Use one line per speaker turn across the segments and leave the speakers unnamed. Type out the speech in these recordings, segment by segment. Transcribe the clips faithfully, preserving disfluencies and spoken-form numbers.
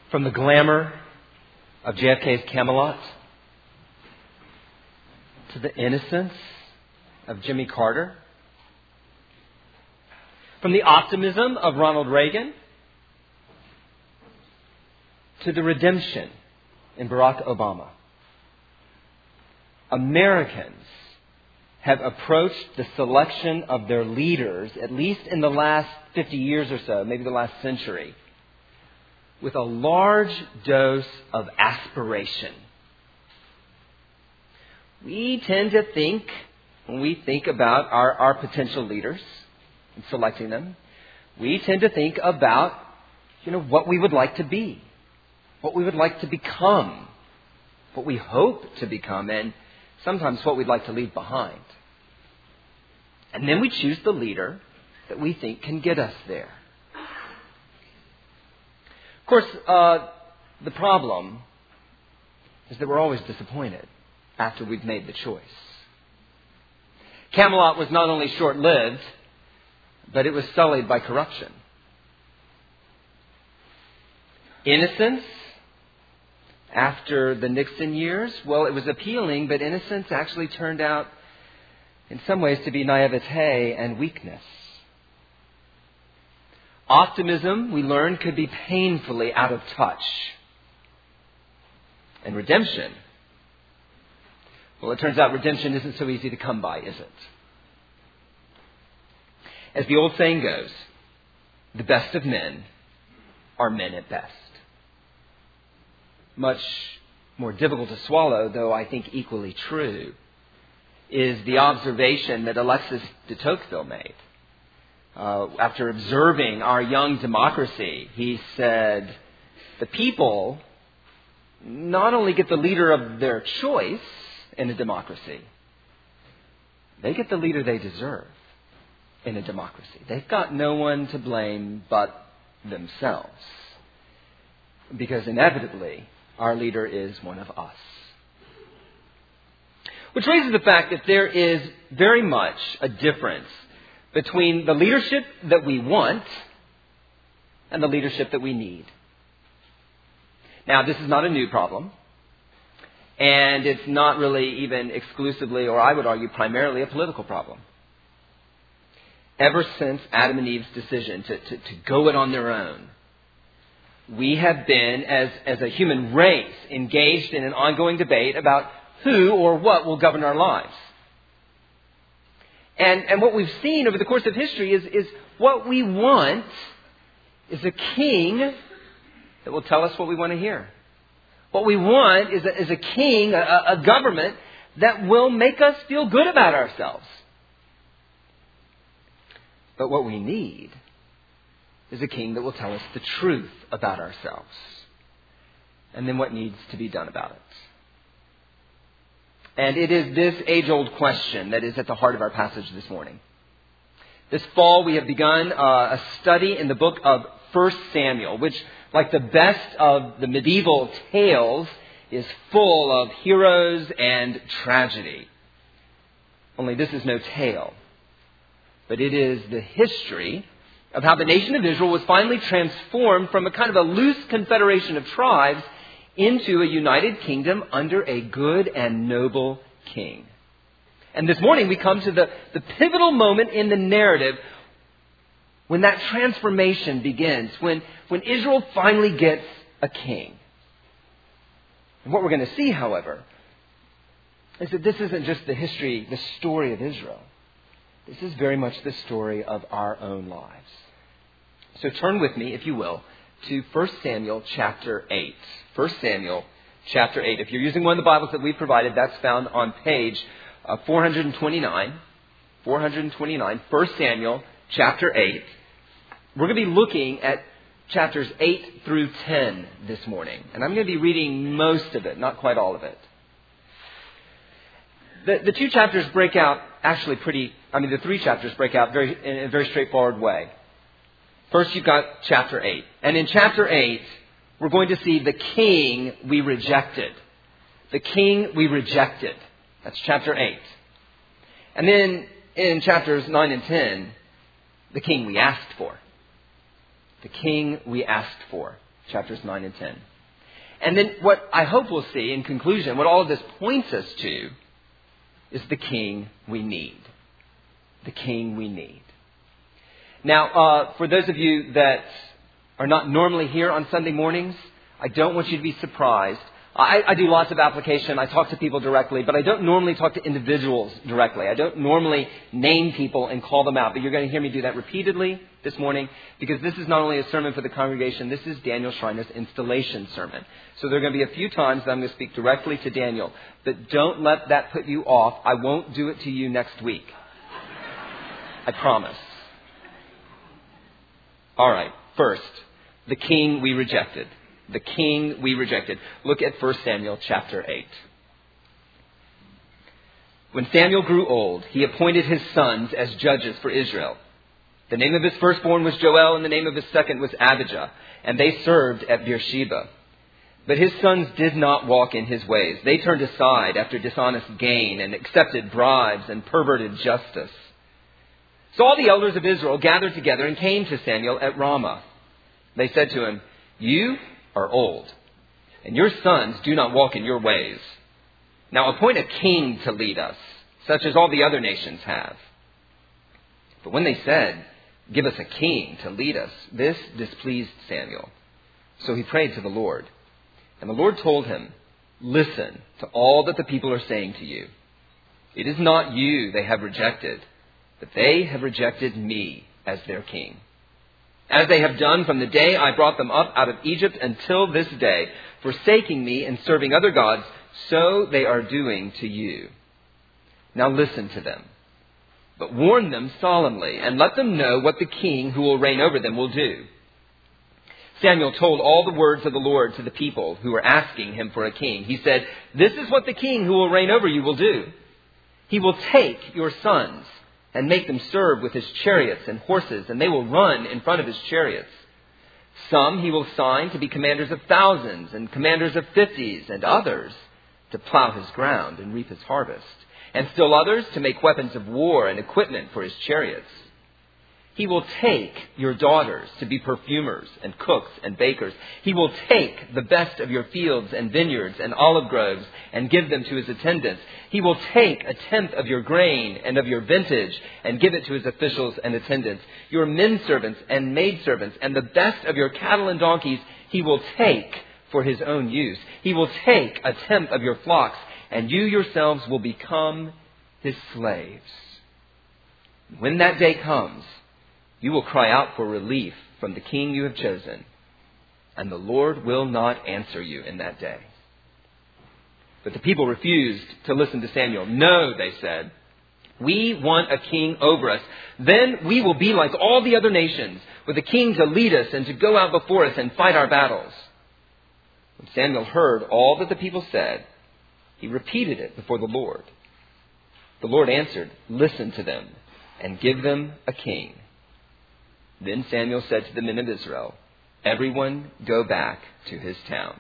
From the glamour of J F K's Camelot to the innocence of Jimmy Carter, from the optimism of Ronald Reagan to the redemption in Barack Obama, Americans have approached the selection of their leaders, at least in the last fifty years or so, maybe the last century, with a large dose of aspiration. We tend to think, when we think about our, our potential leaders and selecting them, we tend to think about, you know, what we would like to be, what we would like to become, what we hope to become, and sometimes what we'd like to leave behind. And then we choose the leader that we think can get us there. Of course, uh, the problem is that we're always disappointed after we've made the choice. Camelot was not only short-lived, but it was sullied by corruption. Innocence, after the Nixon years, well, it was appealing, but innocence actually turned out in some ways to be naivete and weakness. Optimism, we learned, could be painfully out of touch. And redemption, well, it turns out redemption isn't so easy to come by, is it? As the old saying goes, the best of men are men at best. Much more difficult to swallow, though I think equally true, is the observation that Alexis de Tocqueville made. Uh, after observing our young democracy, he said, the people not only get the leader of their choice in a democracy, they get the leader they deserve in a democracy. They've got no one to blame but themselves. Because inevitably, our leader is one of us. Which raises the fact that there is very much a difference between the leadership that we want and the leadership that we need. Now, this is not a new problem. And it's not really even exclusively, or I would argue primarily, a political problem. Ever since Adam and Eve's decision to, to, to go it on their own, we have been, as, as a human race, engaged in an ongoing debate about who or what will govern our lives. And, and what we've seen over the course of history is, is what we want is a king that will tell us what we want to hear. What we want is a, is a king, a, a government that will make us feel good about ourselves. But what we need is a king that will tell us the truth about ourselves. And then what needs to be done about it. And it is this age-old question that is at the heart of our passage this morning. This fall we have begun uh, a study in the book of First Samuel, which, like the best of the medieval tales, is full of heroes and tragedy. Only this is no tale, but it is the history of how the nation of Israel was finally transformed from a kind of a loose confederation of tribes into a united kingdom under a good and noble king. And this morning we come to the, the pivotal moment in the narrative when that transformation begins, when, when Israel finally gets a king. And what we're going to see, however, is that this isn't just the history, the story of Israel. This is very much the story of our own lives. So turn with me, if you will, to First Samuel chapter eight. First Samuel chapter eight. If you're using one of the Bibles that we provided, that's found on page uh, four twenty-nine. four twenty-nine, First Samuel chapter eight. We're going to be looking at chapters eight through ten this morning. And I'm going to be reading most of it, not quite all of it. The, the two chapters break out actually pretty, I mean the three chapters break out very in a very straightforward way. First you've got chapter eight. And in chapter eight, we're going to see the king we rejected. The king we rejected. That's chapter eight. And then in chapters nine and ten, the king we asked for. The king we asked for. chapters nine and ten. And then what I hope we'll see in conclusion, what all of this points us to, is the king we need. The king we need. Now, uh, for those of you that are not normally here on Sunday mornings, I don't want you to be surprised. I, I do lots of application. I talk to people directly, but I don't normally talk to individuals directly. I don't normally name people and call them out. But you're going to hear me do that repeatedly this morning, because this is not only a sermon for the congregation, this is Daniel Schreiner's installation sermon. So there are going to be a few times that I'm going to speak directly to Daniel. But don't let that put you off. I won't do it to you next week. I promise. All right. First, the king we rejected. The king we rejected. Look at First Samuel chapter eight. When Samuel grew old, he appointed his sons as judges for Israel. The name of his firstborn was Joel, and the name of his second was Abijah, and they served at Beersheba. But his sons did not walk in his ways. They turned aside after dishonest gain and accepted bribes and perverted justice. So all the elders of Israel gathered together and came to Samuel at Ramah. They said to him, "You are old, and your sons do not walk in your ways. Now appoint a king to lead us, such as all the other nations have." But when they said, "Give us a king to lead us," this displeased Samuel. So he prayed to the Lord. And the Lord told him, "Listen to all that the people are saying to you. It is not you they have rejected, but they have rejected me as their king. As they have done from the day I brought them up out of Egypt until this day, forsaking me and serving other gods, so they are doing to you. Now listen to them, but warn them solemnly, and let them know what the king who will reign over them will do." Samuel told all the words of the Lord to the people who were asking him for a king. He said, "This is what the king who will reign over you will do. He will take your sons and make them serve with his chariots and horses, and they will run in front of his chariots. Some he will assign to be commanders of thousands and commanders of fifties, and others to plow his ground and reap his harvest, and still others to make weapons of war and equipment for his chariots. He will take your daughters to be perfumers and cooks and bakers. He will take the best of your fields and vineyards and olive groves and give them to his attendants. He will take a tenth of your grain and of your vintage and give it to his officials and attendants. Your men servants and maid servants and the best of your cattle and donkeys he will take for his own use. He will take a tenth of your flocks, and you yourselves will become his slaves. When that day comes, you will cry out for relief from the king you have chosen, and the Lord will not answer you in that day." But the people refused to listen to Samuel. "No," they said, "we want a king over us. Then we will be like all the other nations, with a king to lead us and to go out before us and fight our battles." When Samuel heard all that the people said, he repeated it before the Lord. The Lord answered, "Listen to them and give them a king." Then Samuel said to the men of Israel, "Everyone go back to his town."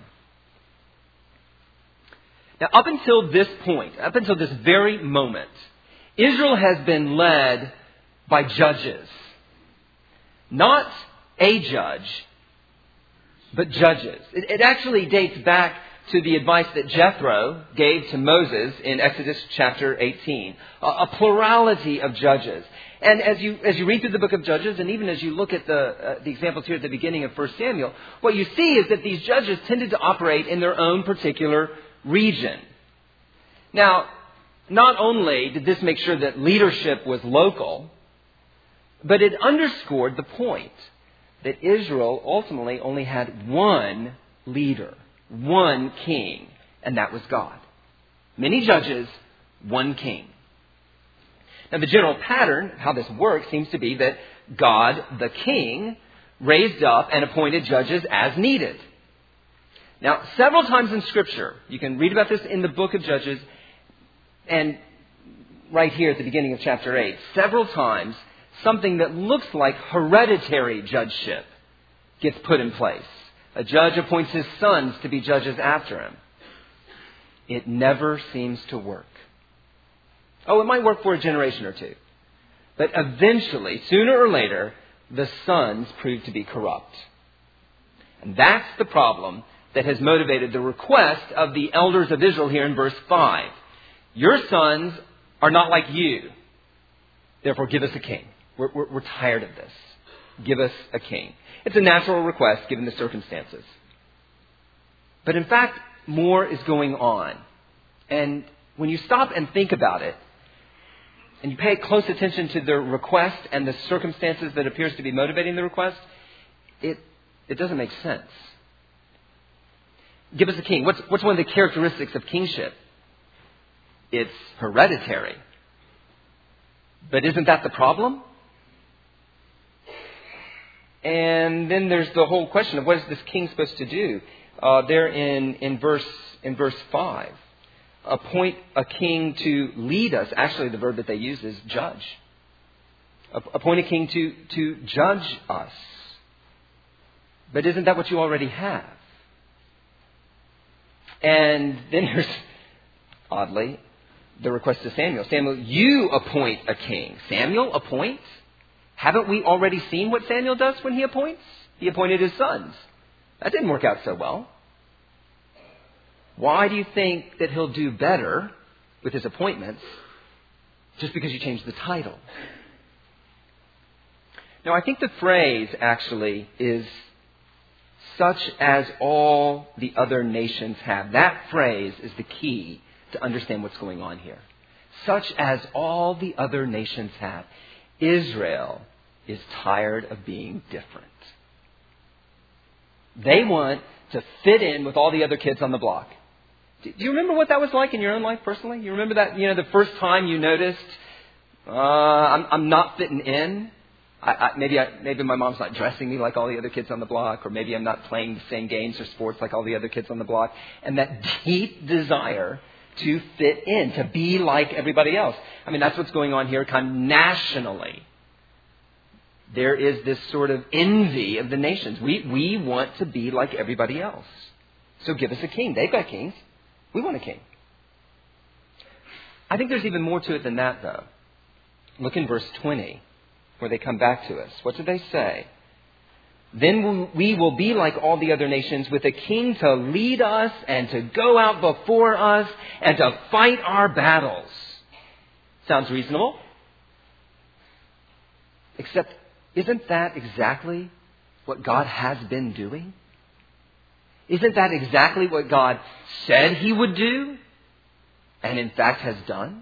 Now, up until this point, up until this very moment, Israel has been led by judges. Not a judge, but judges. It, it actually dates back to the advice that Jethro gave to Moses in Exodus chapter eighteen. A, a plurality of judges. And as you as you read through the book of Judges, and even as you look at the uh, the examples here at the beginning of First Samuel, what you see is that these judges tended to operate in their own particular region. Now, not only did this make sure that leadership was local, but it underscored the point that Israel ultimately only had one leader, one king, and that was God. Many judges, one king. Now, the general pattern, how this works, seems to be that God, the king, raised up and appointed judges as needed. Now, several times in Scripture, you can read about this in the book of Judges, and right here at the beginning of chapter eight, several times, something that looks like hereditary judgeship gets put in place. A judge appoints his sons to be judges after him. It never seems to work. Oh, it might work for a generation or two. But eventually, sooner or later, the sons prove to be corrupt. And that's the problem that has motivated the request of the elders of Israel here in verse five. Your sons are not like you. Therefore, give us a king. We're, we're, we're tired of this. Give us a king. It's a natural request given the circumstances. But in fact, more is going on. And when you stop and think about it, and you pay close attention to the request and the circumstances that appears to be motivating the request, it, it doesn't make sense. Give us a king. What's, what's one of the characteristics of kingship? It's hereditary. But isn't that the problem? And then there's the whole question of what is this king supposed to do? Uh, there in, in verse in verse five. Appoint a king to lead us. Actually, the verb that they use is judge. Appoint a king to, to judge us. But isn't that what you already have? And then there's, oddly, the request to Samuel. Samuel, you appoint a king. Samuel, appoint? Haven't we already seen what Samuel does when he appoints? He appointed his sons. That didn't work out so well. Why do you think that he'll do better with his appointments just because you changed the title? Now, I think the phrase actually is such as all the other nations have. That phrase is the key to understand what's going on here. Such as all the other nations have. Israel is tired of being different. They want to fit in with all the other kids on the block. Do you remember what that was like in your own life personally? You remember that, you know, the first time you noticed, uh, I'm, I'm not fitting in. I, I, maybe I, maybe my mom's not dressing me like all the other kids on the block, or maybe I'm not playing the same games or sports like all the other kids on the block. And that deep desire to fit in, to be like everybody else. I mean, that's what's going on here kind of nationally. There is this sort of envy of the nations. We, we want to be like everybody else. So give us a king. They've got kings. We want a king. I think there's even more to it than that, though. Look in verse twenty, where they come back to us. What do they say? Then we will be like all the other nations, with a king to lead us and to go out before us and to fight our battles. Sounds reasonable. Except, isn't that exactly what God has been doing? Isn't that exactly what God said he would do and in fact has done?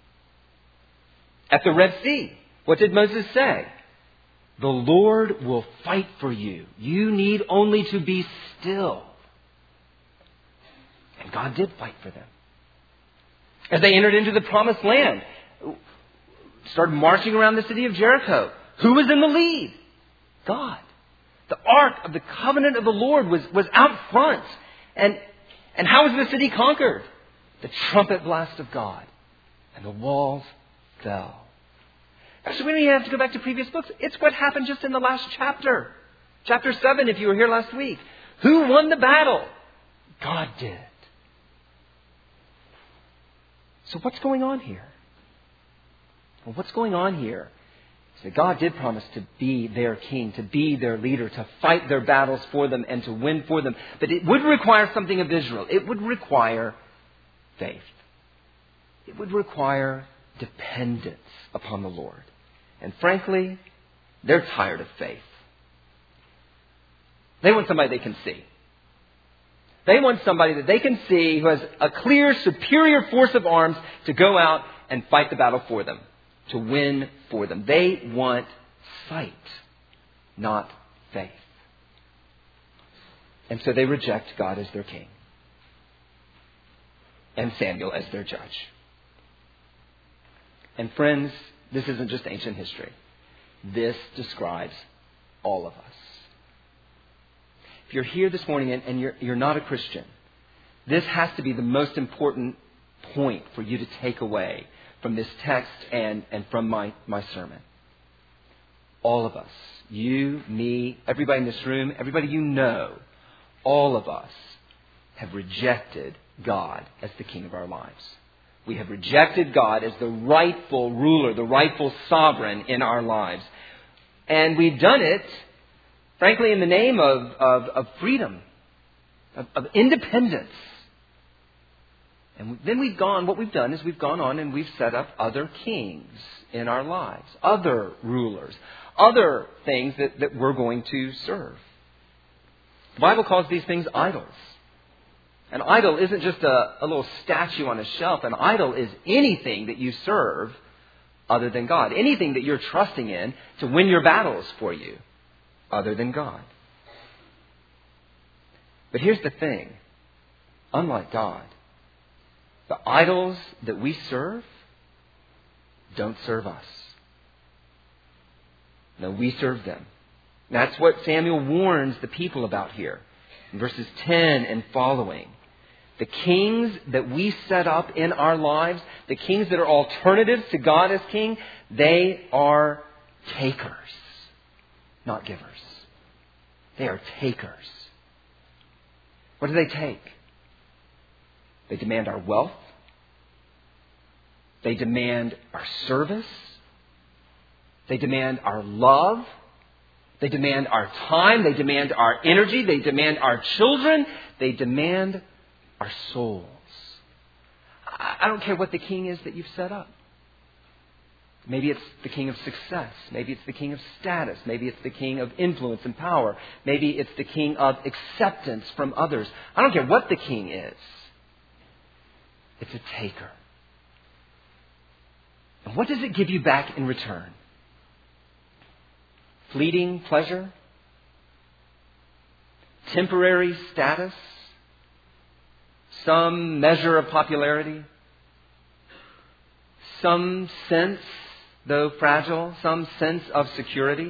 At the Red Sea, what did Moses say? The Lord will fight for you. You need only to be still. And God did fight for them. As they entered into the promised land, started marching around the city of Jericho. Who was in the lead? God. The ark of the covenant of the Lord was, was out front. And, and how was the city conquered? The trumpet blast of God. And the walls fell. Actually, we don't even have to go back to previous books. It's what happened just in the last chapter. Chapter seven, if you were here last week. Who won the battle? God did. So what's going on here? Well, what's going on here is that God did promise to be their king, to be their leader, to fight their battles for them and to win for them. But it would require something of Israel. It would require faith. It would require dependence upon the Lord. And frankly, they're tired of faith. They want somebody they can see. They want somebody that they can see who has a clear, superior force of arms to go out and fight the battle for them, to win for them. They want sight, not faith. And so they reject God as their king and Samuel as their judge. And friends, this isn't just ancient history. This describes all of us. If you're here this morning and, and you're, you're not a Christian, this has to be the most important point for you to take away from this text and, and from my, my sermon. All of us, you, me, everybody in this room, everybody you know, all of us have rejected God as the king of our lives. We have rejected God as the rightful ruler, the rightful sovereign in our lives. And we've done it Frankly, in the name of, of, of freedom, of, of independence. And then we've gone, what we've done is we've gone on and we've set up other kings in our lives, other rulers, other things that, that we're going to serve. The Bible calls these things idols. An idol isn't just a, a little statue on a shelf. An idol is anything that you serve other than God. Anything that you're trusting in to win your battles for you other than God. But here's the thing. Unlike God, the idols that we serve don't serve us. No, we serve them. That's what Samuel warns the people about here in verses ten and following. The kings that we set up in our lives, the kings that are alternatives to God as king, they are takers, not givers. They are takers. What do they take? They demand our wealth. They demand our service. They demand our love. They demand our time. They demand our energy. They demand our children. They demand our souls. I don't care what the king is that you've set up. Maybe it's the king of success. Maybe it's the king of status. Maybe it's the king of influence and power. Maybe it's the king of acceptance from others. I don't care what the king is. It's a taker. And what does it give you back in return? Fleeting pleasure? Temporary status? Some measure of popularity? Some sense, though fragile, some sense of security?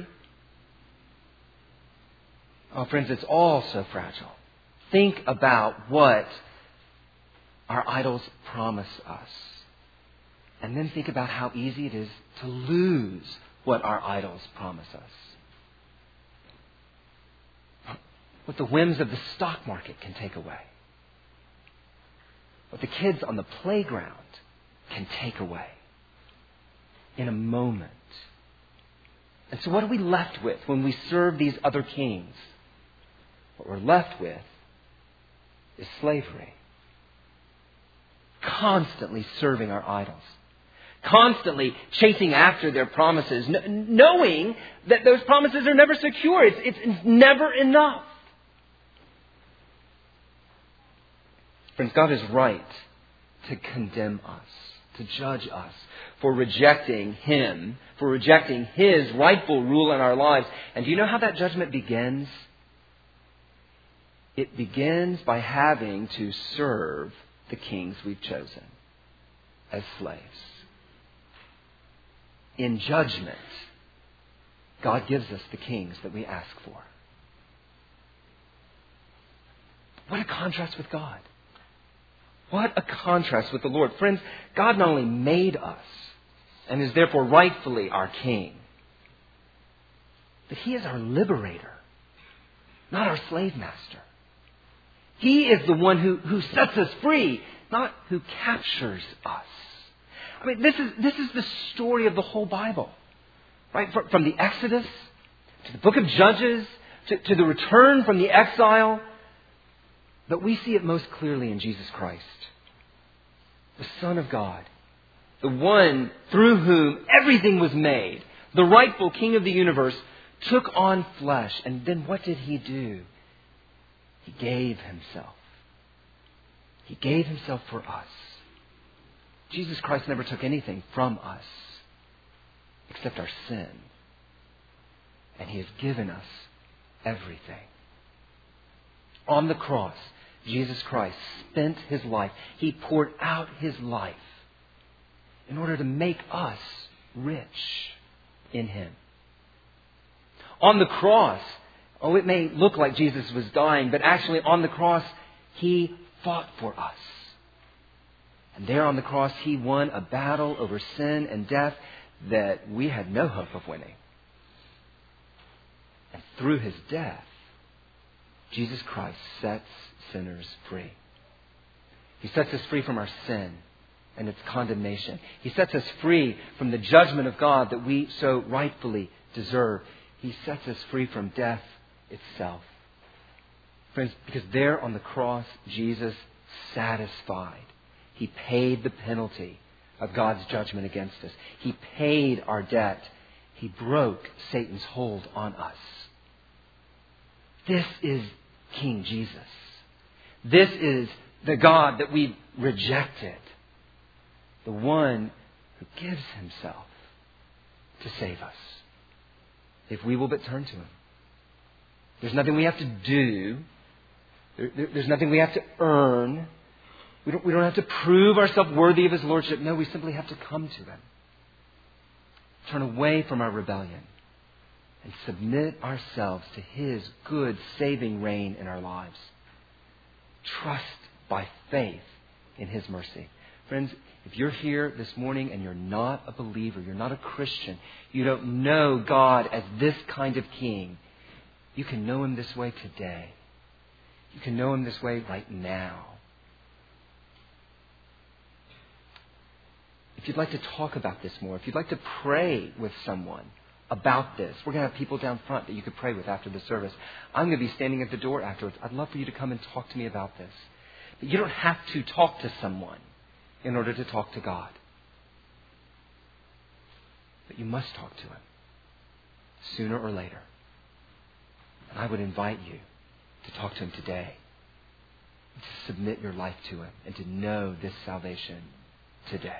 Oh, friends, it's all so fragile. Think about what our idols promise us. And then think about how easy it is to lose what our idols promise us. What the whims of the stock market can take away. What the kids on the playground can take away in a moment. And so what are we left with when we serve these other kings? What we're left with is slavery. Constantly serving our idols. Constantly chasing after their promises, knowing that those promises are never secure. It's, it's, it's never enough. Friends, God is right to condemn us, to judge us for rejecting Him, for rejecting His rightful rule in our lives. And do you know how that judgment begins? It begins by having to serve the kings we've chosen as slaves. In judgment, God gives us the kings that we ask for. What a contrast with God. What a contrast with the Lord. Friends, God not only made us and is therefore rightfully our king, but He is our liberator, not our slave master. He is the one who, who sets us free, not who captures us. I mean, this is, this is the story of the whole Bible, right? From, from the Exodus to the book of Judges to, to the return from the exile. But we see it most clearly in Jesus Christ, the Son of God, the one through whom everything was made, the rightful King of the universe, took on flesh. And then what did He do? He gave Himself. He gave Himself for us. Jesus Christ never took anything from us except our sin. And He has given us everything. On the cross, Jesus Christ spent His life. He poured out His life in order to make us rich in Him. On the cross, oh, it may look like Jesus was dying, but actually on the cross, He fought for us. And there on the cross, He won a battle over sin and death that we had no hope of winning. And through His death, Jesus Christ sets sinners free. He sets us free from our sin and its condemnation. He sets us free from the judgment of God that we so rightfully deserve. He sets us free from death itself. Friends, because there on the cross, Jesus satisfied. He paid the penalty of God's judgment against us. He paid our debt. He broke Satan's hold on us. This is King Jesus. This is the God that we've rejected. The one who gives himself to save us. If we will but turn to him. There's nothing we have to do. There, there, there's nothing we have to earn. We don't, we don't have to prove ourselves worthy of his lordship. No, we simply have to come to him. Turn away from our rebellion and submit ourselves to his good saving reign in our lives. Trust by faith in his mercy. Friends, if you're here this morning and you're not a believer, you're not a Christian, you don't know God as this kind of king, you can know him this way today. You can know him this way right now. If you'd like to talk about this more, if you'd like to pray with someone about this, we're going to have people down front that you could pray with after the service. I'm going to be standing at the door afterwards. I'd love for you to come and talk to me about this. But you don't have to talk to someone in order to talk to God. But you must talk to him sooner or later. And I would invite you to talk to him today, to submit your life to him, and to know this salvation today.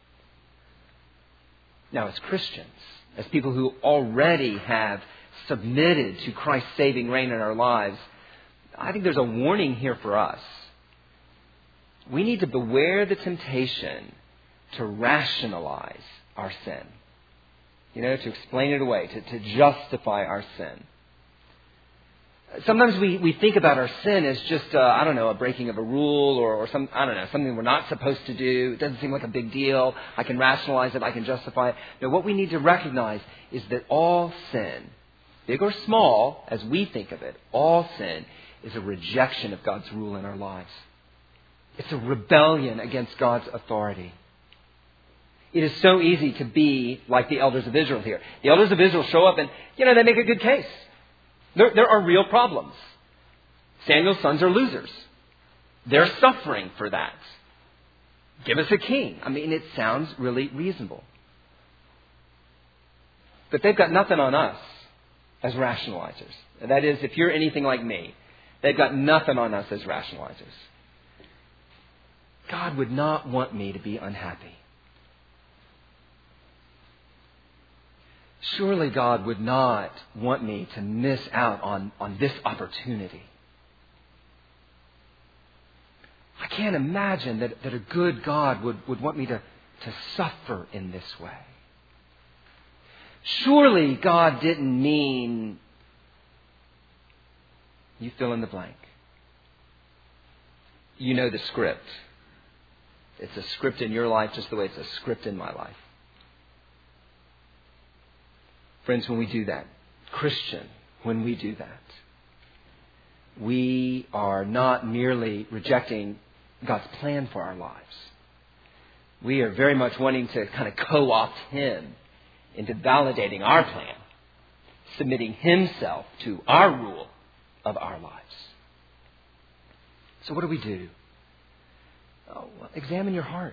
Now, as Christians, as people who already have submitted to Christ's saving reign in our lives, I think there's a warning here for us. We need to beware the temptation to rationalize our sin. You know, to explain it away, to, to justify our sin. Sometimes we, we think about our sin as just, uh, I don't know, a breaking of a rule or, or some, I don't know, something we're not supposed to do. It doesn't seem like a big deal. I can rationalize it. I can justify it. No, what we need to recognize is that all sin, big or small, as we think of it, all sin is a rejection of God's rule in our lives. It's a rebellion against God's authority. It is so easy to be like the elders of Israel here. The elders of Israel show up and, you know, they make a good case. There, there are real problems. Samuel's sons are losers. They're suffering for that. Give us a king. I mean, it sounds really reasonable. But they've got nothing on us as rationalizers. That is, if you're anything like me, they've got nothing on us as rationalizers. God would not want me to be unhappy. Surely God would not want me to miss out on, on this opportunity. I can't imagine that, that a good God would, would want me to, to suffer in this way. Surely God didn't mean you fill in the blank. You know the script. It's a script in your life just the way it's a script in my life. Friends, when we do that, Christian, when we do that, we are not merely rejecting God's plan for our lives. We are very much wanting to kind of co-opt him into validating our plan, submitting himself to our rule of our lives. So what do we do? Oh, well, examine your heart.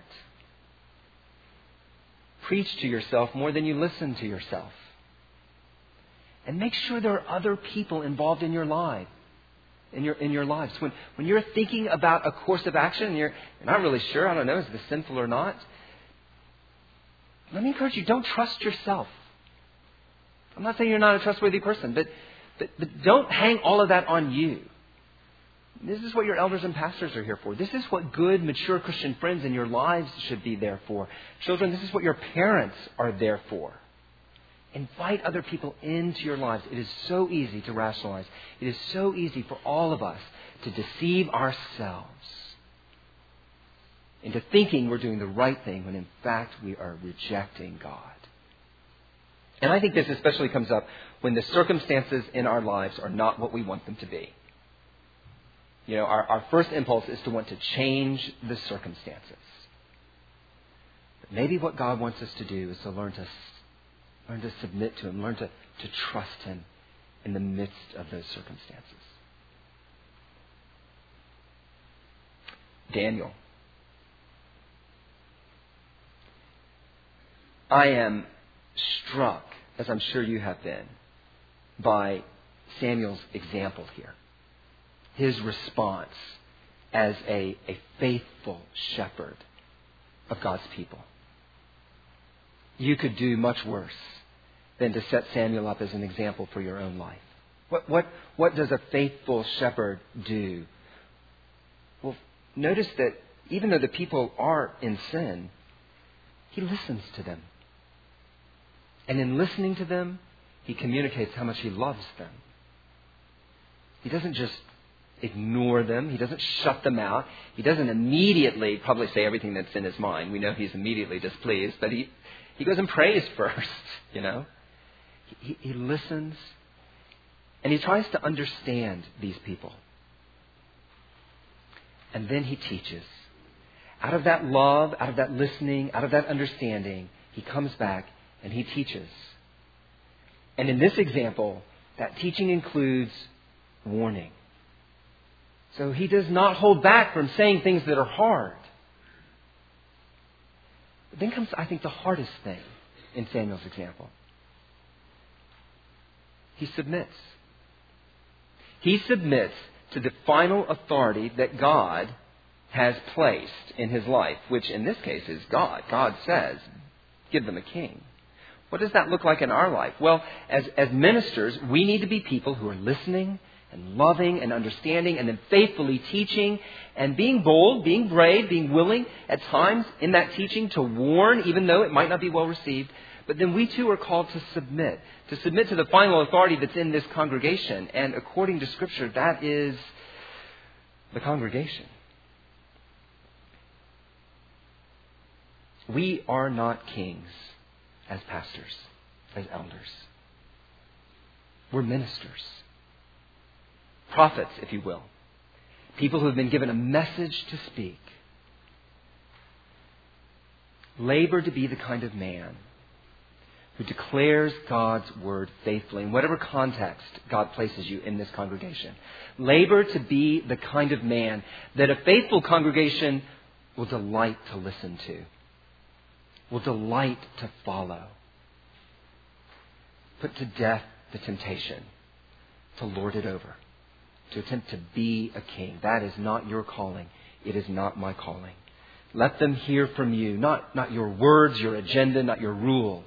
Preach to yourself more than you listen to yourself. And make sure there are other people involved in your life, in your in your lives. When when you're thinking about a course of action and you're, you're not really sure, I don't know, is this sinful or not? Let me encourage you, don't trust yourself. I'm not saying you're not a trustworthy person, but but, but don't hang all of that on you. This is what your elders and pastors are here for. This is what good, mature Christian friends in your lives should be there for. Children, this is what your parents are there for. Invite other people into your lives. It is so easy to rationalize. It is so easy for all of us to deceive ourselves into thinking we're doing the right thing when in fact we are rejecting God. And I think this especially comes up when the circumstances in our lives are not what we want them to be. You know, our, our first impulse is to want to change the circumstances. But maybe what God wants us to do is to learn to Learn to submit to him. Learn to, to trust him in the midst of those circumstances. Daniel. I am struck, as I'm sure you have been, by Samuel's example here. His response as a, a faithful shepherd of God's people. You could do much worse than to set Samuel up as an example for your own life. What, what, what does a faithful shepherd do? Well, notice that even though the people are in sin, he listens to them. And in listening to them, he communicates how much he loves them. He doesn't just ignore them. He doesn't shut them out. He doesn't immediately probably say everything that's in his mind. We know he's immediately displeased, but he, he goes and prays first, you know. He, he listens, and he tries to understand these people. And then he teaches. Out of that love, out of that listening, out of that understanding, he comes back and he teaches. And in this example, that teaching includes warning. So he does not hold back from saying things that are hard. But then comes, I think, the hardest thing in Samuel's example. He submits. He submits to the final authority that God has placed in his life, which in this case is God. God says, give them a king. What does that look like in our life? Well, as, as ministers, we need to be people who are listening and loving and understanding and then faithfully teaching and being bold, being brave, being willing at times in that teaching to warn, even though it might not be well received. But then we too are called to submit, to submit to the final authority that's in this congregation. And according to Scripture, that is the congregation. We are not kings as pastors, as elders. We're ministers. Prophets, if you will. People who have been given a message to speak. Labor to be the kind of man who declares God's word faithfully in whatever context God places you in this congregation. Labor to be the kind of man that a faithful congregation will delight to listen to, will delight to follow. Put to death the temptation to lord it over, to attempt to be a king. That is not your calling. It is not my calling. Let them hear from you, not, not your words, your agenda, not your rule.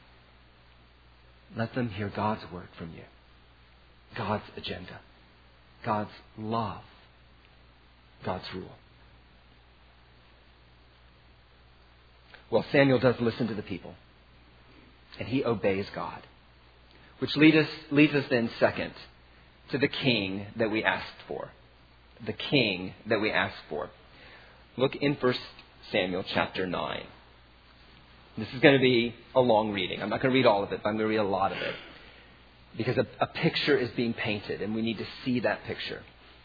Let them hear God's word from you. God's agenda. God's love. God's rule. Well, Samuel does listen to the people. And he obeys God. Which lead us, leads us then second to the king that we asked for. The king that we asked for. Look in First Samuel chapter nine. This is going to be a long reading. I'm not going to read all of it, but I'm going to read a lot of it. Because a, a picture is being painted, and we need to see that picture.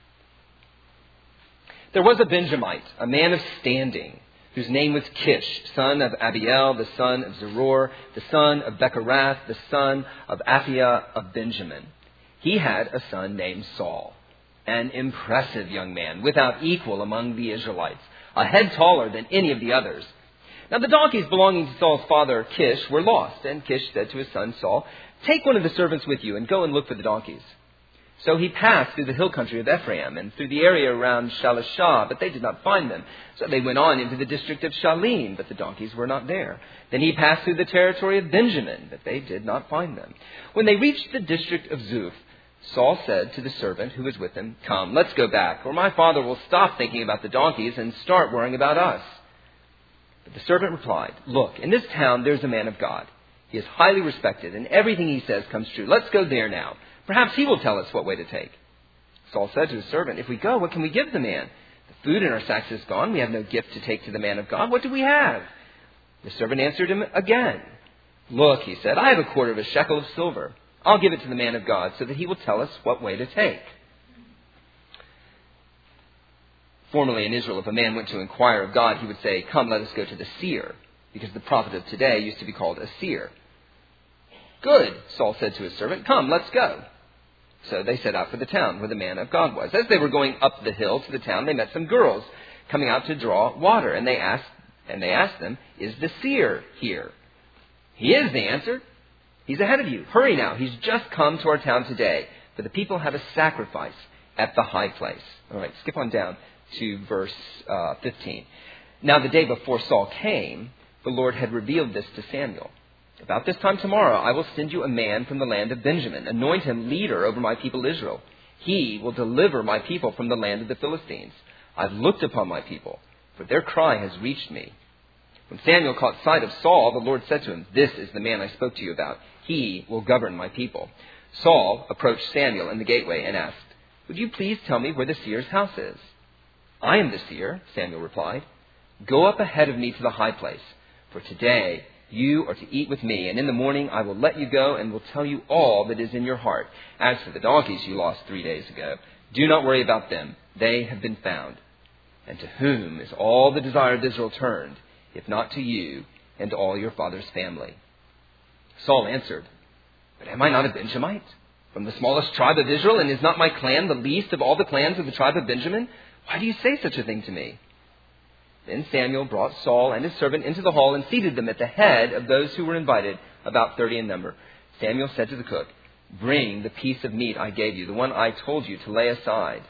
There was a Benjamite, a man of standing, whose name was Kish, son of Abiel, the son of Zeror, the son of Becharath, the son of Aphiah of Benjamin. He had a son named Saul, an impressive young man, without equal among the Israelites, a head taller than any of the others. Now the donkeys belonging to Saul's father Kish were lost, and Kish said to his son Saul, "Take one of the servants with you and go and look for the donkeys." So he passed through the hill country of Ephraim and through the area around Shalishah, but they did not find them. So they went on into the district of Shalim, but the donkeys were not there. Then he passed through the territory of Benjamin, but they did not find them. When they reached the district of Zuph, Saul said to the servant who was with him, "Come, let's go back, or my father will stop thinking about the donkeys and start worrying about us." But the servant replied, "Look, in this town there's a man of God. He is highly respected, and everything he says comes true. Let's go there now. Perhaps he will tell us what way to take." Saul said to his servant, "If we go, what can we give the man? The food in our sacks is gone. We have no gift to take to the man of God. What do we have?" The servant answered him again. "Look," he said, "I have a quarter of a shekel of silver. I'll give it to the man of God so that he will tell us what way to take." Formerly in Israel, if a man went to inquire of God, he would say, "Come, let us go to the seer," because the prophet of today used to be called a seer. "Good," Saul said to his servant, "Come, let's go." So they set out for the town where the man of God was. As they were going up the hill to the town, they met some girls coming out to draw water. And they asked, and they asked them, "Is the seer here?" "He is," they answered. "He's ahead of you. Hurry now. He's just come to our town today. For the people have a sacrifice at the high place." All right, skip on down to verse uh, fifteen. Now the day before Saul came, the Lord had revealed this to Samuel. "About this time tomorrow, I will send you a man from the land of Benjamin. Anoint him leader over my people Israel. He will deliver my people from the land of the Philistines. I've looked upon my people, for their cry has reached me." When Samuel caught sight of Saul, the Lord said to him, "This is the man I spoke to you about. He will govern my people." Saul approached Samuel in the gateway and asked, "Would you please tell me where the seer's house is?" "I am the seer," Samuel replied. "Go up ahead of me to the high place, for today you are to eat with me, and in the morning I will let you go and will tell you all that is in your heart. As for the donkeys you lost three days ago, do not worry about them. They have been found. And to whom is all the desire of Israel turned, if not to you and all your father's family?" Saul answered, "But am I not a Benjamite, from the smallest tribe of Israel, and is not my clan the least of all the clans of the tribe of Benjamin? Why do you say such a thing to me?" Then Samuel brought Saul and his servant into the hall and seated them at the head of those who were invited, about thirty in number. Samuel said to the cook, "Bring the piece of meat I gave you, the one I told you to lay aside."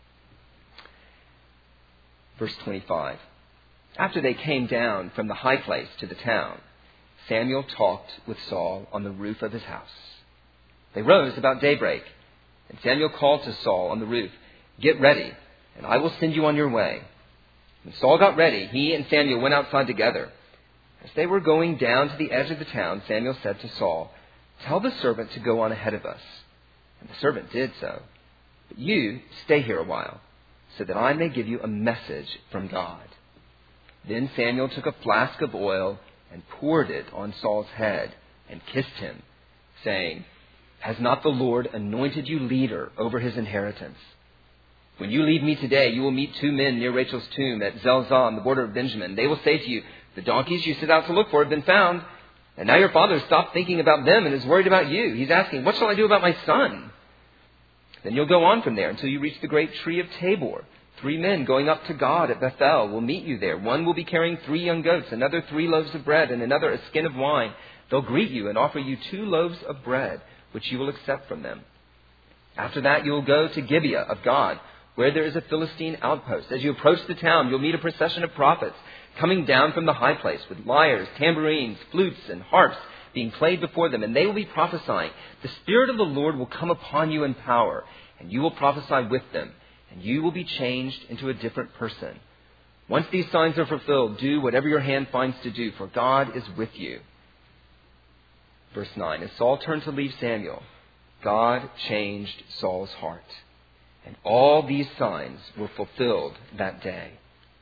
Verse twenty-five. After they came down from the high place to the town, Samuel talked with Saul on the roof of his house. They rose about daybreak, and Samuel called to Saul on the roof, "Get ready, and I will send you on your way." When Saul got ready, he and Samuel went outside together. As they were going down to the edge of the town, Samuel said to Saul, "Tell the servant to go on ahead of us." And the servant did so. "But you stay here a while, so that I may give you a message from God." Then Samuel took a flask of oil and poured it on Saul's head and kissed him, saying, "Has not the Lord anointed you leader over his inheritance? When you leave me today, you will meet two men near Rachel's tomb at Zelzah on the border of Benjamin. They will say to you, 'The donkeys you set out to look for have been found.' And now your father has stopped thinking about them and is worried about you. He's asking, 'What shall I do about my son?' Then you'll go on from there until you reach the great tree of Tabor. Three men going up to God at Bethel will meet you there. One will be carrying three young goats, another three loaves of bread, and another a skin of wine. They'll greet you and offer you two loaves of bread, which you will accept from them. After that, you will go to Gibeah of God, where there is a Philistine outpost. As you approach the town, you'll meet a procession of prophets coming down from the high place with lyres, tambourines, flutes, and harps being played before them, and they will be prophesying. The Spirit of the Lord will come upon you in power, and you will prophesy with them, and you will be changed into a different person. Once these signs are fulfilled, do whatever your hand finds to do, for God is with you." Verse nine, as Saul turned to leave Samuel, God changed Saul's heart. And all these signs were fulfilled that day.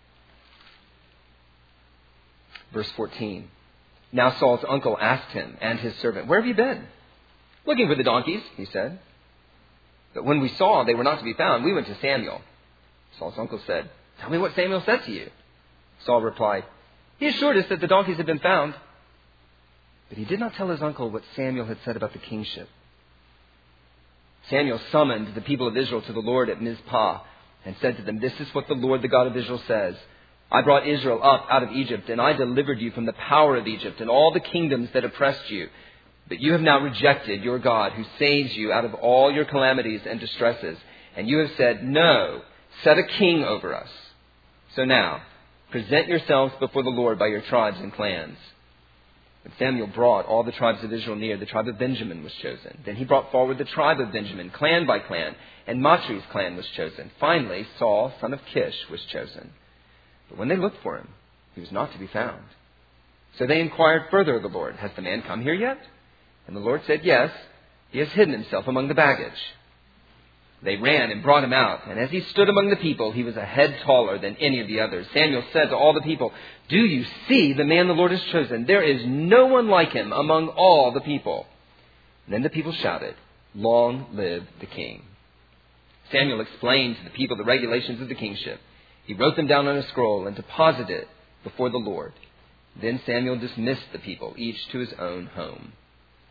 Verse fourteen. Now Saul's uncle asked him and his servant, "Where have you been?" "Looking for the donkeys," he said. "But when we saw they were not to be found, we went to Samuel." Saul's uncle said, "Tell me what Samuel said to you." Saul replied, "He assured us that the donkeys had been found." But he did not tell his uncle what Samuel had said about the kingship. Samuel summoned the people of Israel to the Lord at Mizpah and said to them, "This is what the Lord, the God of Israel, says. I brought Israel up out of Egypt, and I delivered you from the power of Egypt and all the kingdoms that oppressed you. But you have now rejected your God, who saves you out of all your calamities and distresses. And you have said, 'No, set a king over us.' So now, present yourselves before the Lord by your tribes and clans." When Samuel brought all the tribes of Israel near, the tribe of Benjamin was chosen. Then he brought forward the tribe of Benjamin, clan by clan, and Matri's clan was chosen. Finally, Saul, son of Kish, was chosen. But when they looked for him, he was not to be found. So they inquired further of the Lord, "Has the man come here yet?" And the Lord said, "Yes, he has hidden himself among the baggage." They ran and brought him out, and as he stood among the people, he was a head taller than any of the others. Samuel said to all the people, "Do you see the man the Lord has chosen? There is no one like him among all the people." And then the people shouted, "Long live the king." Samuel explained to the people the regulations of the kingship. He wrote them down on a scroll and deposited it before the Lord. Then Samuel dismissed the people, each to his own home.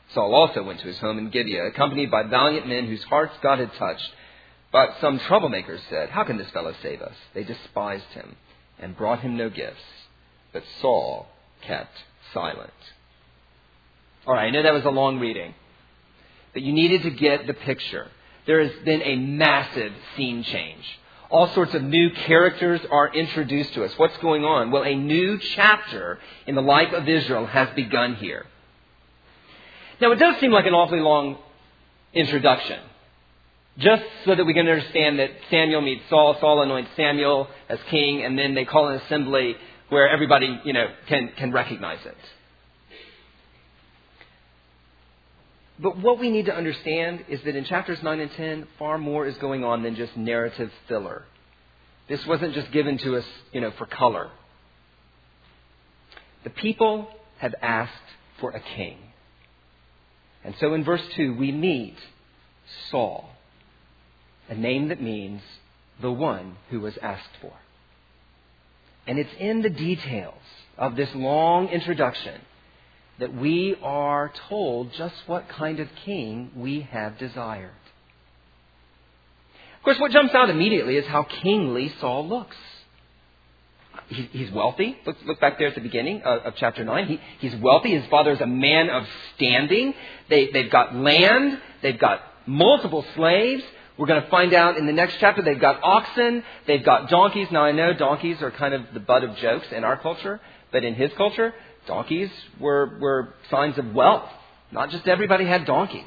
Saul also went to his home in Gibeah, accompanied by valiant men whose hearts God had touched. But some troublemakers said, "How can this fellow save us?" They despised him and brought him no gifts. But Saul kept silent. All right, I know that was a long reading, but you needed to get the picture. There has been a massive scene change. All sorts of new characters are introduced to us. What's going on? Well, a new chapter in the life of Israel has begun here. Now, it does seem like an awfully long introduction, just so that we can understand that Samuel meets Saul, Saul anoints Samuel as king, and then they call an assembly where everybody, you know, can, can recognize it. But what we need to understand is that in chapters nine and ten, far more is going on than just narrative filler. This wasn't just given to us, you know, for color. The people have asked for a king. And so in verse two, we meet Saul, a name that means the one who was asked for. And it's in the details of this long introduction that we are told just what kind of king we have desired. Of course, what jumps out immediately is how kingly Saul looks. He's wealthy. Look, look back there at the beginning of, of chapter nine. He, he's wealthy. His father is a man of standing. They, they've got land. They've got multiple slaves. We're going to find out in the next chapter they've got oxen. They've got donkeys. Now, I know donkeys are kind of the butt of jokes in our culture, but in his culture, donkeys were, were signs of wealth. Not just everybody had donkeys.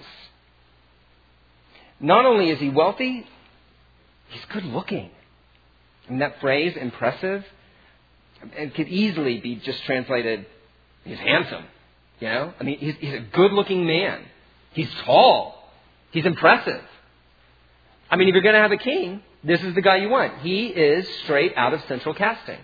Not only is he wealthy, he's good looking. I mean, that phrase, impressive, it could easily be just translated, he's handsome. You know? I mean, he's, he's a good looking man. He's tall. He's impressive. I mean, if you're going to have a king, this is the guy you want. He is straight out of central casting.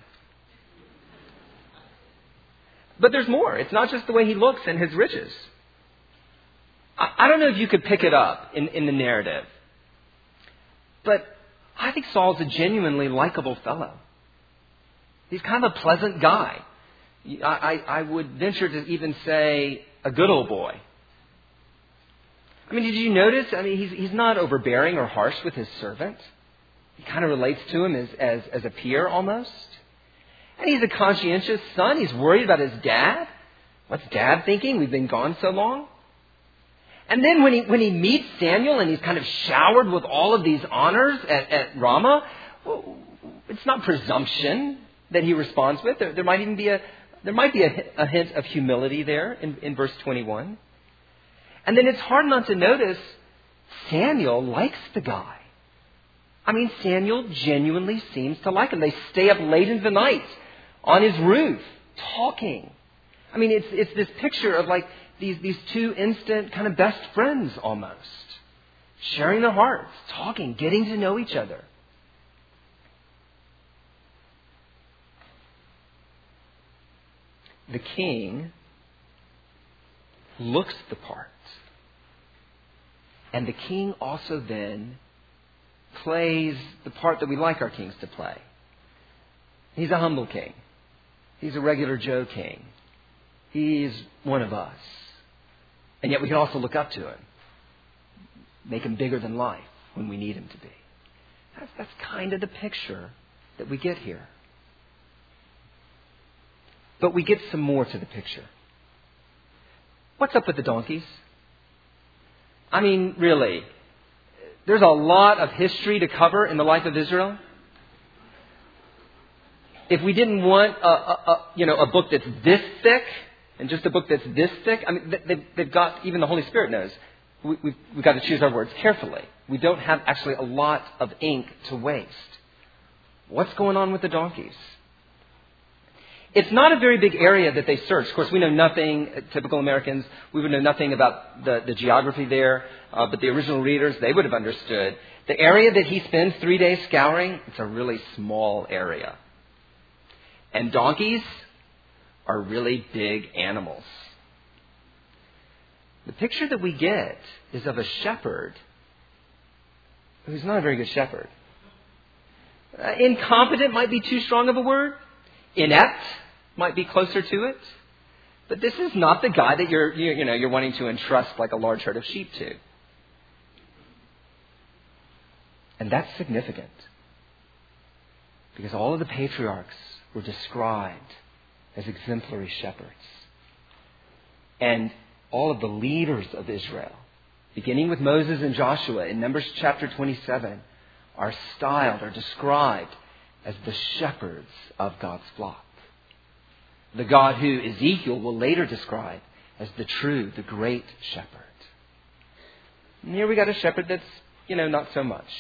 But there's more. It's not just the way he looks and his riches. I, I don't know if you could pick it up in, in the narrative, but I think Saul's a genuinely likable fellow. He's kind of a pleasant guy. I, I, I would venture to even say a good old boy. I mean, did you notice? I mean, he's, he's not overbearing or harsh with his servant. He kind of relates to him as, as, as a peer almost. And he's a conscientious son. He's worried about his dad. What's dad thinking? We've been gone so long. And then when he when he meets Samuel and he's kind of showered with all of these honors at, at Ramah, well, it's not presumption that he responds with. There, there might even be a there might be a, a hint of humility there in, in verse twenty-one. And then it's hard not to notice Samuel likes the guy. I mean, Samuel genuinely seems to like him. They stay up late into the night on his roof, talking. I mean, it's it's this picture of like these, these two instant kind of best friends almost. Sharing their hearts, talking, getting to know each other. The king looks the part. And the king also then plays the part that we like our kings to play. He's a humble king. He's a regular Joe king. He's one of us. And yet we can also look up to him. Make him bigger than life when we need him to be. That's, that's kind of the picture that we get here. But we get some more to the picture. What's up with the donkeys? I mean, really, there's a lot of history to cover in the life of Israel. If we didn't want a, a, a you know a book that's this thick and just a book that's this thick, I mean, they've, they've got, even the Holy Spirit knows, we, we've, we've got to choose our words carefully. We don't have actually a lot of ink to waste. What's going on with the donkeys? It's not a very big area that they search. Of course, we know nothing, typical Americans, we would know nothing about the, the geography there, uh, but the original readers, they would have understood. The area that he spends three days scouring, it's a really small area. And donkeys are really big animals. The picture that we get is of a shepherd who's not a very good shepherd. Uh, incompetent might be too strong of a word. Inept might be closer to it. But this is not the guy that you're, you, you know, you're wanting to entrust like a large herd of sheep to. And that's significant. Because all of the patriarchs were described as exemplary shepherds. And all of the leaders of Israel, beginning with Moses and Joshua in Numbers chapter twenty-seven, are styled or described as the shepherds of God's flock. The God who Ezekiel will later describe as the true, the great shepherd. And here we got a shepherd that's, you know, not so much.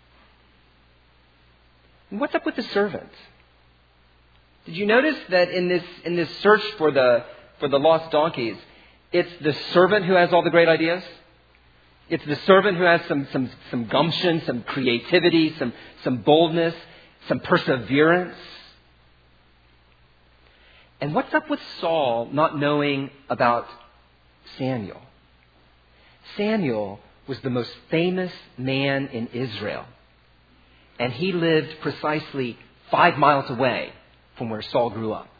And what's up with the servant? Did you notice that in this in this search for the for the lost donkeys, it's the servant who has all the great ideas? It's the servant who has some some some gumption, some creativity, some some boldness, some perseverance. And what's up with Saul not knowing about Samuel? Samuel was the most famous man in Israel. And he lived precisely five miles away from where Saul grew up.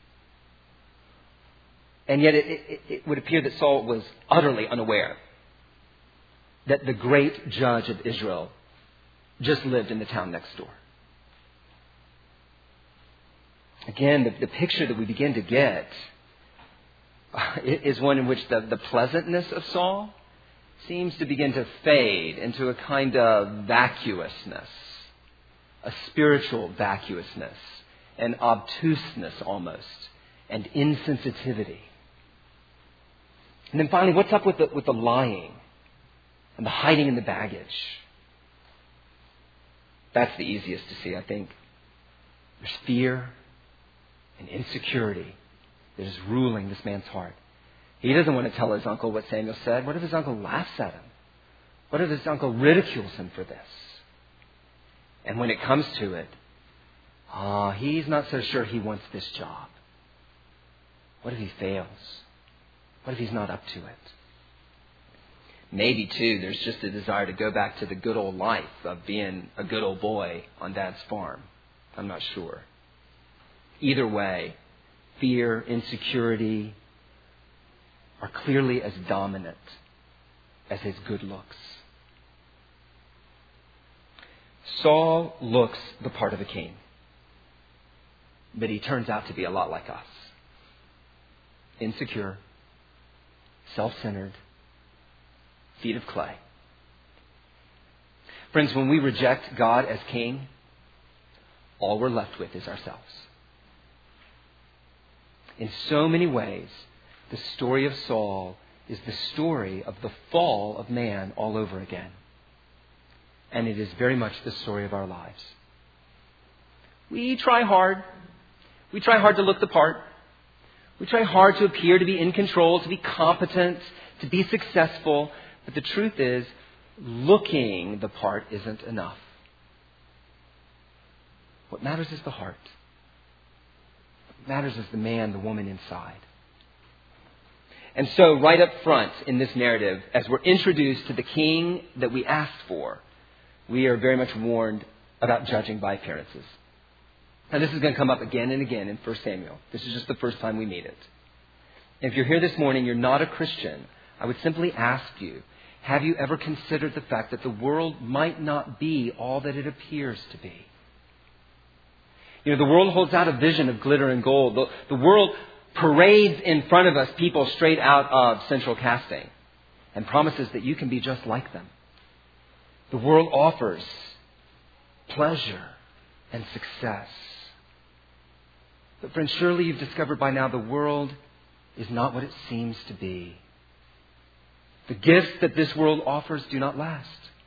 And yet it, it, it would appear that Saul was utterly unaware that the great judge of Israel just lived in the town next door. Again, the, the picture that we begin to get uh, is one in which the, the pleasantness of Saul seems to begin to fade into a kind of vacuousness, a spiritual vacuousness, an obtuseness almost, and insensitivity. And then finally, what's up with the, with the lying and the hiding in the baggage? That's the easiest to see, I think. There's fear and insecurity that is ruling this man's heart. He doesn't want to tell his uncle what Samuel said. What if his uncle laughs at him? What if his uncle ridicules him for this? And when it comes to it, ah, he's not so sure he wants this job. What if he fails? What if he's not up to it? Maybe, too, there's just a desire to go back to the good old life of being a good old boy on Dad's farm. I'm not sure. Either way, fear, insecurity are clearly as dominant as his good looks. Saul looks the part of a king, but he turns out to be a lot like us. Insecure, self-centered, feet of clay. Friends, when we reject God as king, all we're left with is ourselves. In so many ways, the story of Saul is the story of the fall of man all over again. And it is very much the story of our lives. We try hard. We try hard to look the part. We try hard to appear to be in control, to be competent, to be successful. But the truth is, looking the part isn't enough. What matters is the heart. What matters is the man, the woman inside. And so, right up front in this narrative, as we're introduced to the king that we asked for, we are very much warned about judging by appearances. Now, this is going to come up again and again in First Samuel. This is just the first time we meet it. If you're here this morning, you're not a Christian, I would simply ask you, have you ever considered the fact that the world might not be all that it appears to be? You know, the world holds out a vision of glitter and gold. The, the world parades in front of us people straight out of central casting and promises that you can be just like them. The world offers pleasure and success. But friends, surely you've discovered by now the world is not what it seems to be. The gifts that this world offers do not last.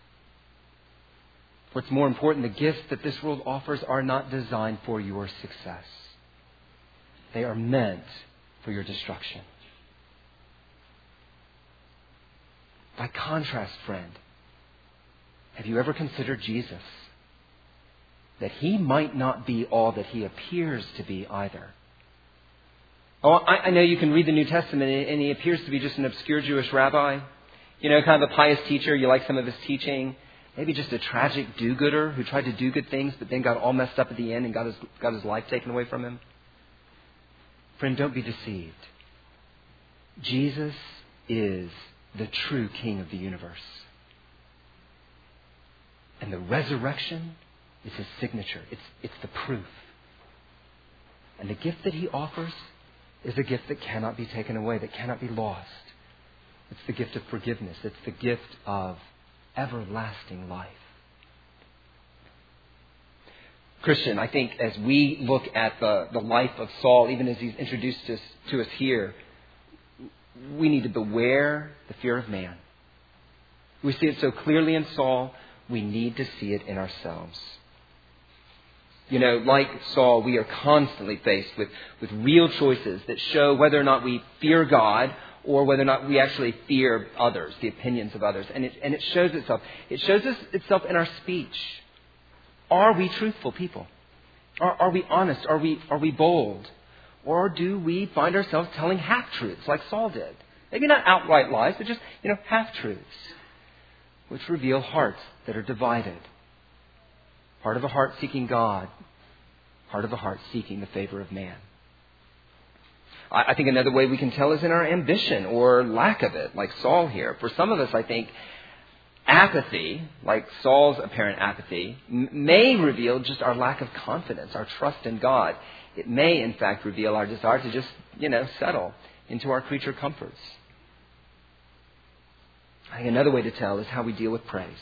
What's more important, the gifts that this world offers are not designed for your success. They are meant for your destruction. By contrast, friend, have you ever considered Jesus? That he might not be all that he appears to be either. Oh, I, I know you can read the New Testament and he appears to be just an obscure Jewish rabbi. You know, kind of a pious teacher. You like some of his teaching. Maybe just a tragic do-gooder who tried to do good things but then got all messed up at the end and got his, got his life taken away from him. Friend, don't be deceived. Jesus is the true King of the universe. And the resurrection is his signature. It's, it's the proof. And the gift that he offers is a gift that cannot be taken away, that cannot be lost. It's the gift of forgiveness. It's the gift of everlasting life. Christian, I think as we look at the, the life of Saul, even as he's introduced us, to us here, we need to beware the fear of man. We see it so clearly in Saul, we need to see it in ourselves. You know, like Saul, we are constantly faced with, with real choices that show whether or not we fear God or whether or not we actually fear others, the opinions of others. And it, and it shows itself. It shows us, itself in our speech. Are we truthful people? Are, are we honest? Are we, are we bold? Or do we find ourselves telling half-truths like Saul did? Maybe not outright lies, but just, you know, half-truths, which reveal hearts that are divided. Heart of a heart seeking God. Heart of a heart seeking the favor of man. I, I think another way we can tell is in our ambition or lack of it, like Saul here. For some of us, I think apathy, like Saul's apparent apathy, m- may reveal just our lack of confidence, our trust in God. It may, in fact, reveal our desire to just, you know, settle into our creature comforts. I think another way to tell is how we deal with praise.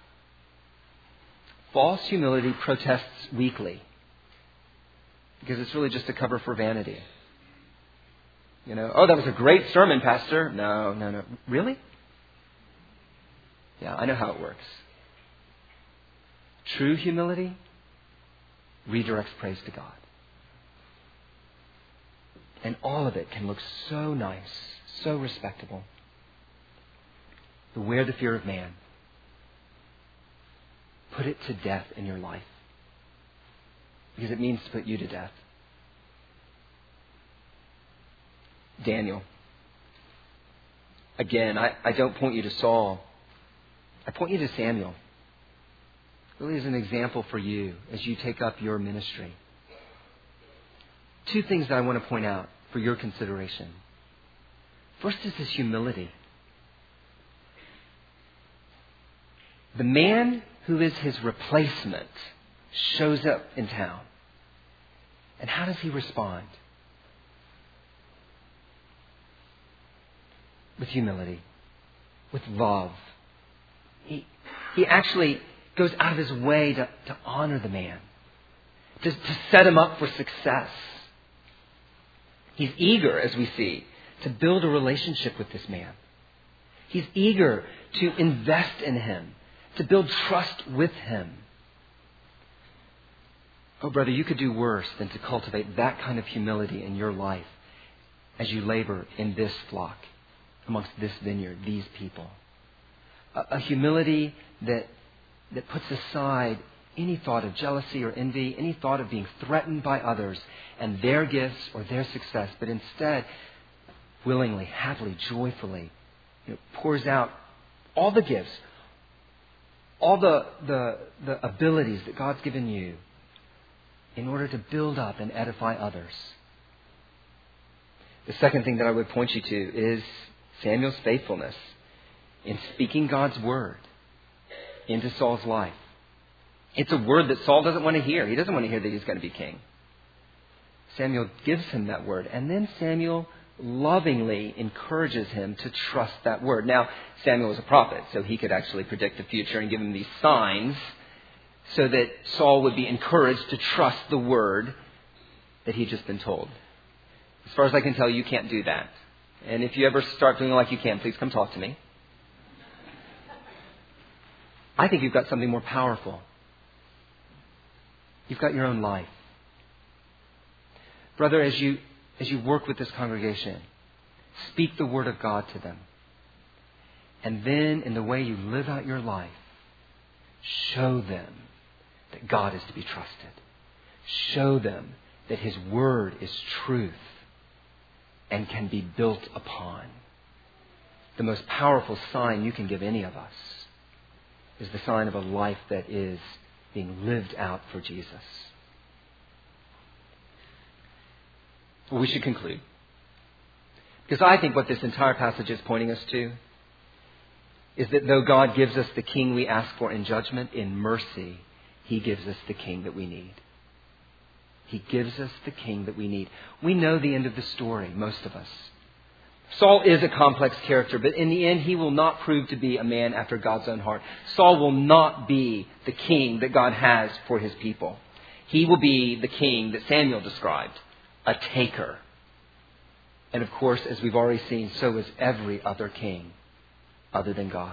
False humility protests weakly because it's really just a cover for vanity. You know, oh, that was a great sermon, Pastor. No, no, no. Really? Yeah, I know how it works. True humility redirects praise to God. And all of it can look so nice, so respectable. Beware the fear of man. Put it to death in your life. Because it means to put you to death. Daniel. Again, I, I don't point you to Saul. I point you to Samuel. Really as an example for you as you take up your ministry. Two things that I want to point out for your consideration. First is his humility. The man who is his replacement shows up in town. And how does he respond? With humility. With love. He, he actually goes out of his way to, to honor the man. To, to set him up for success. He's eager, as we see, to build a relationship with this man. He's eager to invest in him. To build trust with him. Oh, brother, you could do worse than to cultivate that kind of humility in your life as you labor in this flock, amongst this vineyard, these people. A, a humility that, that puts aside any thought of jealousy or envy, any thought of being threatened by others and their gifts or their success, but instead, willingly, happily, joyfully, you know, pours out all the gifts, all the, the, the abilities that God's given you in order to build up and edify others. The second thing that I would point you to is Samuel's faithfulness in speaking God's word into Saul's life. It's a word that Saul doesn't want to hear. He doesn't want to hear that he's going to be king. Samuel gives him that word. And then Samuel lovingly encourages him to trust that word. Now, Samuel was a prophet, so he could actually predict the future and give him these signs so that Saul would be encouraged to trust the word that he'd just been told. As far as I can tell, you can't do that. And if you ever start feeling like you can, please come talk to me. I think you've got something more powerful. You've got your own life. Brother, as you as you work with this congregation, speak the word of God to them. And then in the way you live out your life, show them that God is to be trusted. Show them that His word is truth and can be built upon. The most powerful sign you can give any of us is the sign of a life that is being lived out for Jesus. Well, we should conclude. Because I think what this entire passage is pointing us to is that though God gives us the king we ask for in judgment, in mercy, He gives us the king that we need. He gives us the king that we need. We know the end of the story, most of us. Saul is a complex character, but in the end, he will not prove to be a man after God's own heart. Saul will not be the king that God has for His people. He will be the king that Samuel described, a taker. And of course, as we've already seen, so is every other king other than God.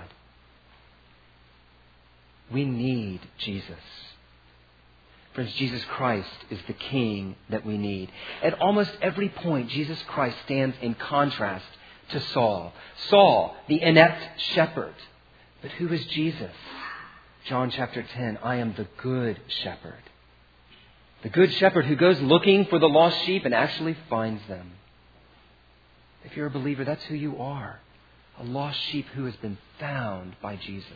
We need Jesus. Friends, Jesus Christ is the king that we need. At almost every point, Jesus Christ stands in contrast to Saul. Saul, the inept shepherd. But who is Jesus? John chapter ten, I am the good shepherd. The good shepherd who goes looking for the lost sheep and actually finds them. If you're a believer, that's who you are. A lost sheep who has been found by Jesus.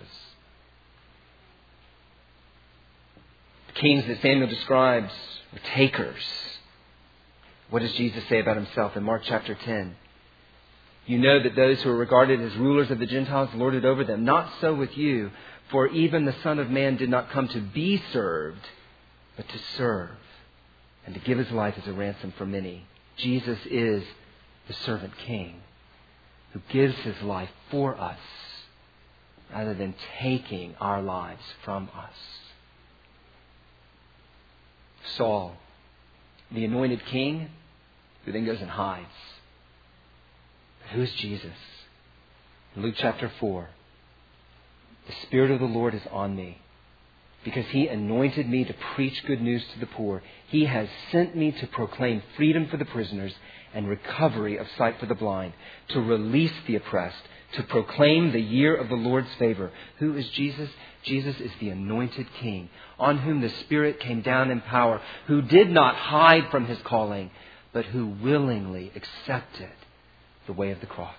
The kings that Samuel describes were takers. What does Jesus say about Himself in Mark chapter ten? You know that those who are regarded as rulers of the Gentiles lord it over them. Not so with you, for even the Son of Man did not come to be served, but to serve, and to give His life as a ransom for many. Jesus is the servant king who gives His life for us rather than taking our lives from us. Saul, the anointed king, who then goes and hides. But who is Jesus? In Luke chapter four, the Spirit of the Lord is on me, because He anointed me to preach good news to the poor. He has sent me to proclaim freedom for the prisoners and recovery of sight for the blind, to release the oppressed, to proclaim the year of the Lord's favor. Who is Jesus? Jesus is the anointed king, on whom the Spirit came down in power, who did not hide from His calling, but who willingly accepted the way of the cross.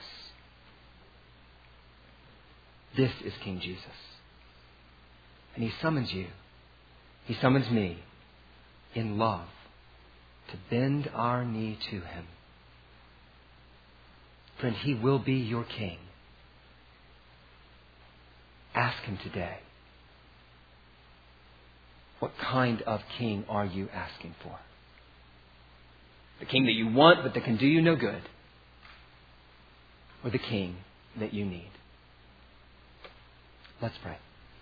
This is King Jesus. And He summons you. He summons me in love to bend our knee to Him. Friend, He will be your king. Ask Him today. What kind of king are you asking for? The king that you want but that can do you no good? Or the king that you need? Let's pray.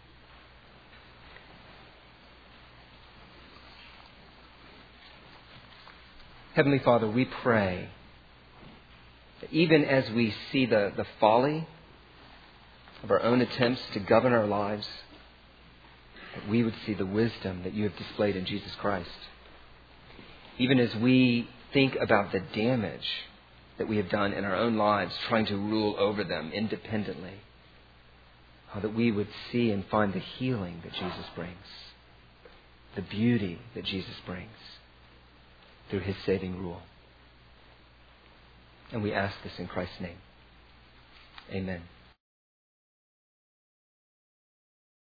Heavenly Father, we pray that even as we see the, the folly of our own attempts to govern our lives, that we would see the wisdom that You have displayed in Jesus Christ. Even as we think about the damage that we have done in our own lives, trying to rule over them independently, how that we would see and find the healing that Jesus brings, the beauty that Jesus brings through His saving rule. And we ask this in Christ's name. Amen.